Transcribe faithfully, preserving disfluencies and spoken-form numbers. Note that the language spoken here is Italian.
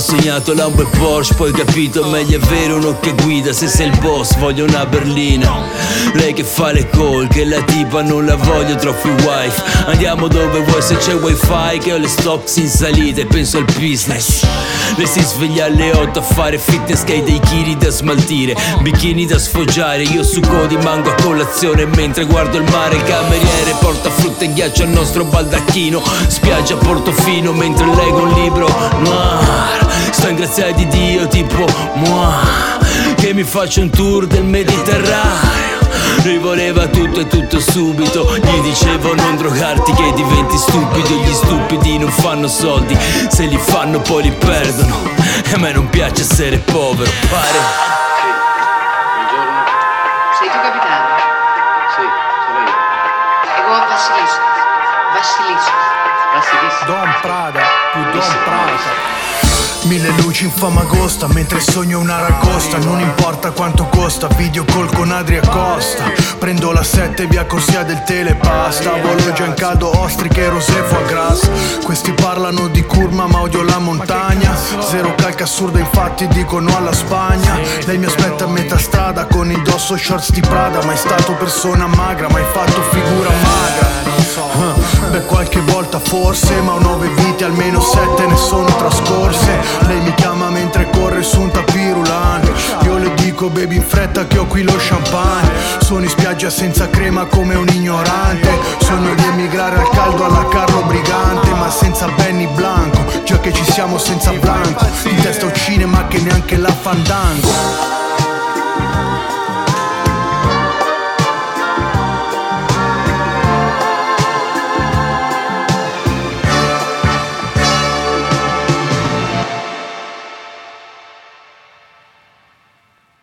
sognato Lambo e Porsche, poi capito meglio è vero uno che guida. Se sei il boss voglio una berlina, lei che fa le call, che la tipa non la voglio troppi wife. Andiamo dove vuoi se c'è wifi, che ho le stocks in salita e penso al business. Lei si sveglia alle otto a fare fitness, che hai dei chili da smaltire, bikini da sfoggiare. Io succo di mango a colazione mentre guardo il mare. Il cameriere porta frutta e ghiaccio al nostro baldacchino, spiaggia a Portofino mentre leggo un libro noir. Sto ingraziato di Dio tipo moi, che mi faccio un tour del Mediterraneo. Lui voleva tutto e tutto subito, gli dicevo non drogarti che diventi stupido. Gli stupidi non fanno soldi, se li fanno poi li perdono, e a me non piace essere povero, pare. Sì, buongiorno. Sei tu capitano? Sì, sono io. Ego Vassilis. Vassilis. Vassilis. Don Prada, più Don Bellissimo. Prada. Mille luci in Famagosta mentre sogno una ragosta. Non importa quanto costa, video call con Adria Costa. Prendo la sette via corsia del Telepasta. Volo già in caldo, ostriche, rosé, foie gras. Questi parlano di curma ma odio la montagna. Zero calca assurda infatti dicono alla Spagna. Lei mi aspetta a metà strada con indosso shorts di Prada. Mai stato persona magra, mai fatto figura magra. uh, Beh qualche volta forse, ma ho nove vite, almeno sette ne sono trascorse. Lei mi chiama mentre corre su un tapirulan. Io le dico bevi in fretta che ho qui lo champagne. Sono in spiaggia senza crema come un ignorante. Sogno di emigrare al caldo alla Carlo Brigante, ma senza Benny Blanco, già che ci siamo senza Blanco. In testa un cinema che neanche la Fandango.